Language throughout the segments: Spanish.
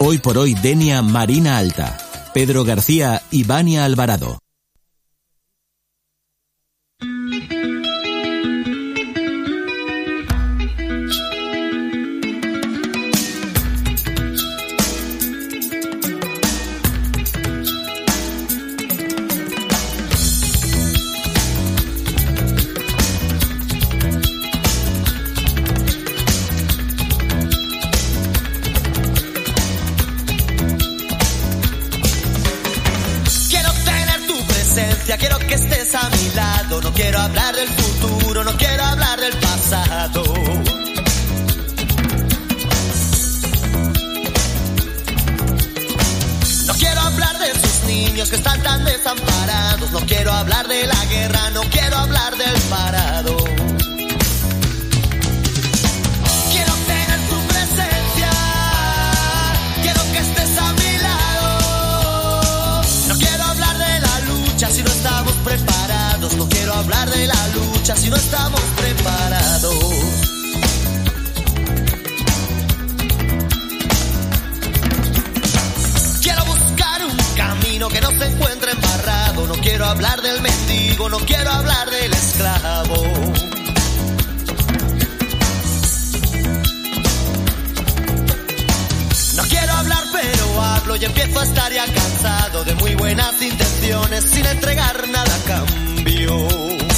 Hoy por hoy Denia Marina Alta. Pedro García y Vania Alvarado. Quiero que estés a mi lado, no quiero hablar del futuro, no quiero hablar del pasado. No quiero hablar de esos niños que están tan desamparados, no quiero hablar de la guerra, no quiero hablar del parado. Quiero tener tu presencia, quiero que estés a mi lado. No quiero hablar de la lucha si no estamos preparados, no quiero hablar de la lucha si no estamos preparados. Quiero buscar un camino que no se encuentre embarrado, no quiero hablar del mendigo, no quiero hablar del esclavo. No quiero hablar pero hablo y empiezo a estar ya cansado de muy buenas intenciones sin entregar nada a cambio.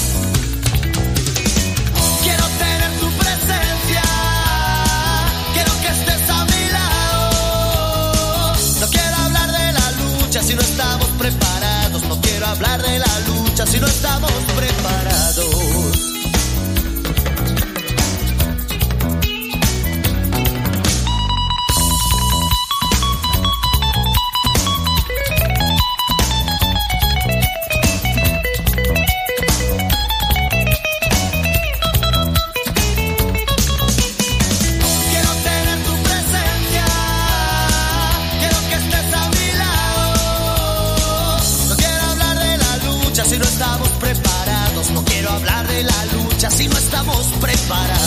Quiero tener tu presencia, quiero que estés a mi lado. No quiero hablar de la lucha si no estamos preparados, no quiero hablar de la lucha si no estamos preparados. Si no estamos preparados, no quiero hablar de la lucha si no estamos preparados.